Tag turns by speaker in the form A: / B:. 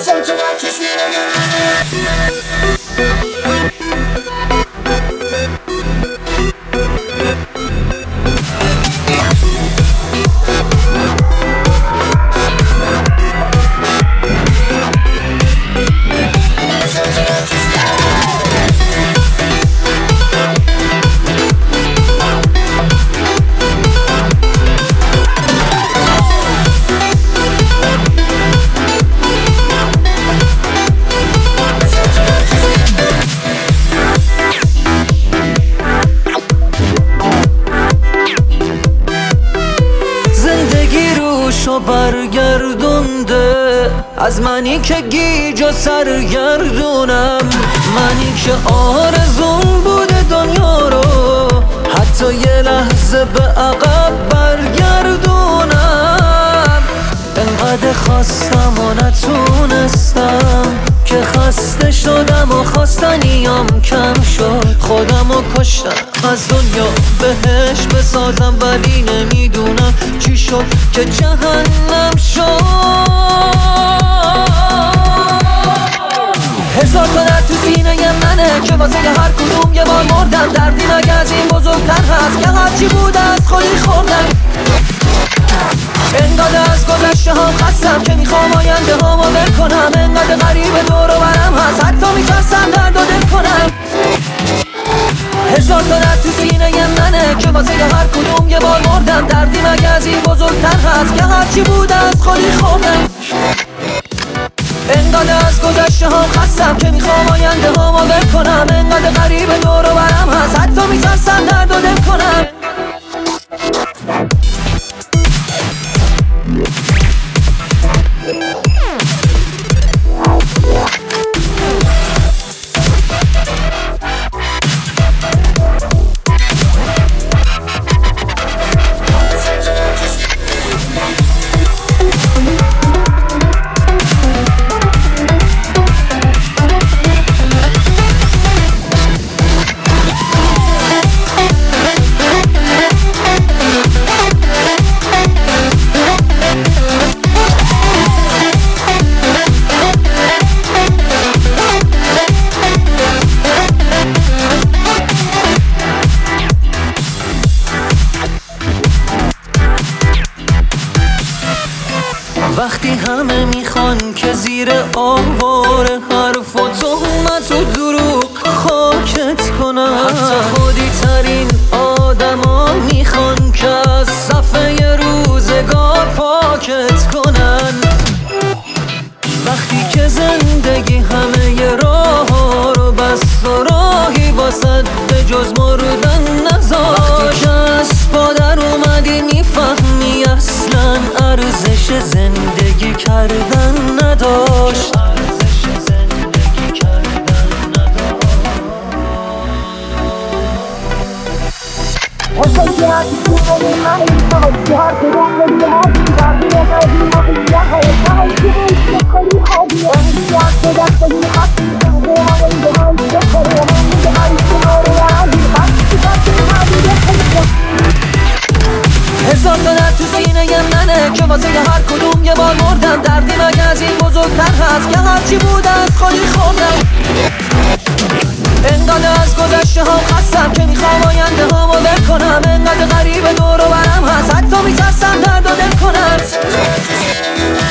A: روشو برگردونده از منی که گیج و سرگردونم، منی که آرزون بوده دنیا رو حتی یه لحظه به عقب برگردونم. انقدر خواستم و نتونستم که خسته شدم و خواستنیام کم شد، خودم رو کشتم از دنیا بهش بسازم، ولی نمیدونم چی شد که جهنم شد. هزار تا درد تو سینه منه که واسه هر کدوم یه بار مردم. دردی مگه از این بزرگتر هست که هرچی بود از خودی خوردم. انقدر از گذشته هم خستم که میخوام آینده هامو ول کنم. انقدر غریب دور و برم هست حتی میترسم درد و دل کنم. هزار تا درد تو سینه منه که واسه هر کدوم یه بار مردم. دردی مگه از این بزرگتر هست که هرچی بود از خودی خوردم. انقدر از گذشته هم خستم که میخوام آینده هامو ول کنم. انقدر غریب دور و برم هست حتی میترسم درد و دل کنم. وقتی همه میخوان که زیر آوار حرف و تهمت و دروغ خاکت کنن، حتی خودی ترین آدما میخوان که از صفحه روزگار پاکت کنن. وقتی که زندگی همه راه رو بست و راهی واسد به جز مردن نذاشت، وقتی که از پادر اومدی میفهمی اصلا ارزش زندگی کردن نداشت. هزار تا درد تو سینه منه که واسه هر کدوم یه بار مردم. دردی مگه از این بزرگتر هست که هرچی بود از خودی خوردم. انقدر از گذشته هم خستم که میخوام آینده هامو ول کنم. انقدر غریب دور و برم هست حتی میترسم درد و دل کنم.